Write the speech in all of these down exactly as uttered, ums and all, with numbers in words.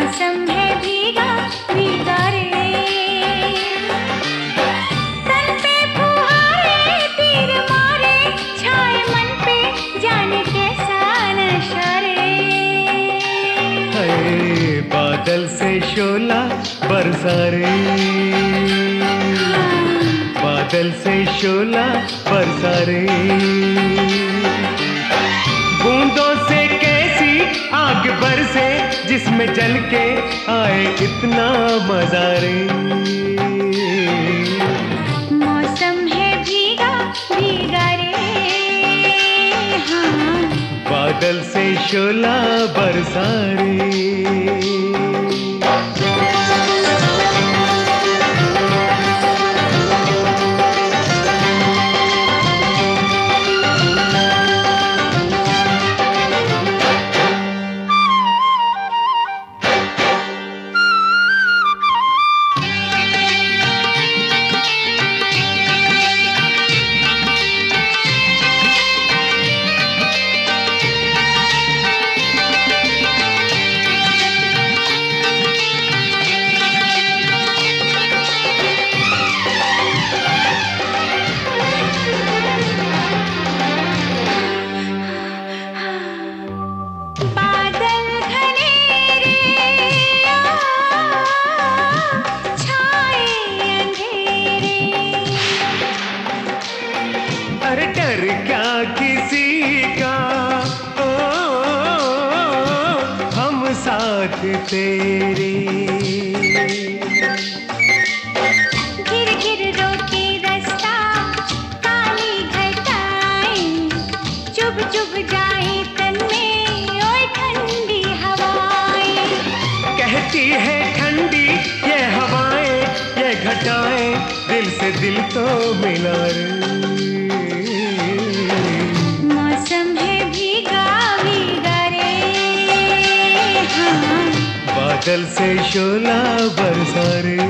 मौसम है भीगा भीगा रे, तन पे फुहारे तीर मारे, छाए मन पे जाने कैसा नशा रे। हाय बादल से शोला बरसा रे, बादल से शोला बरसा रे, बूंदों से कैसी आग बरसे, जिसमें जल के आए इतना मजा रे। मौसम है भीगा भीगा रे, हाँ बादल से शोला बरसा रे। अरे डर क्या किसी का, ओ, हम साथ तेरे। गिर गिर रोके रास्ता काली घटाएं, चुभ चुभ जाए तन में ओए ठंडी हवाएं। कहती है ठंडी ये हवाएं ये घटाएं, दिल से दिल तो मिला रे। मौसम है भीगा भीगा रे, हाँ बादल से शोला बरसा रे।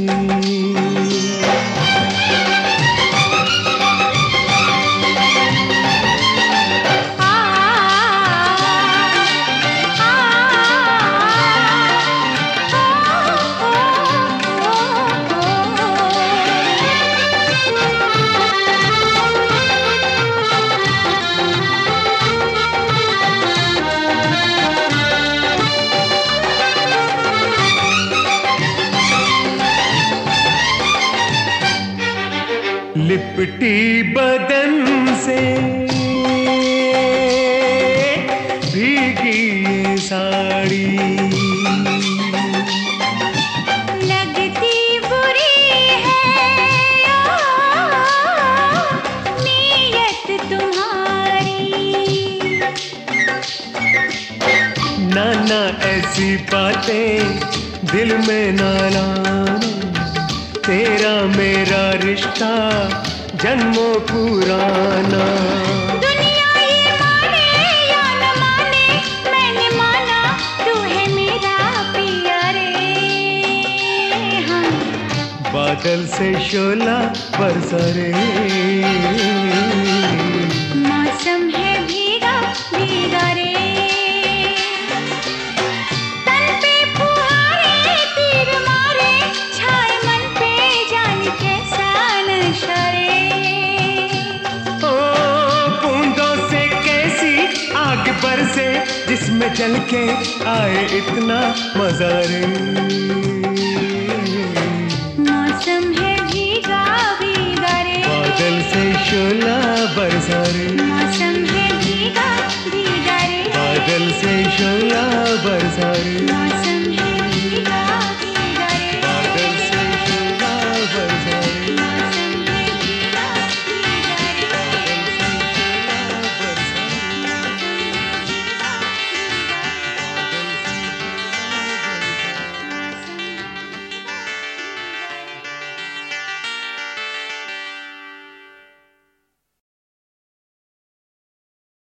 लिपटी बदन से भीगी ये साड़ी, लगती बुरी है नीयत तुम्हारी। ना ना ऐसी बातें दिल में ना लाना, तेरा मेरा रिश्ता जन्मों पुराना। दुनिया ये माने या न माने, मैंने माना तू है मेरा पिया रे, हाँ बादल से शोला बरसा रे। मौसम है भीगा भीगा रे, तन पे फुहारे तीर मारे, छाए मन पे जाने कैसा नशा रे। ओ बूंदों से कैसी आग बरसे, जिसमें जल के आए इतना मजा रे। मौसम है भीगा भीगा रे, बादल से शोला बरसा रे। मौसम है भीगा भीगा रे, बादल से शोला बरसा रे। मौसम है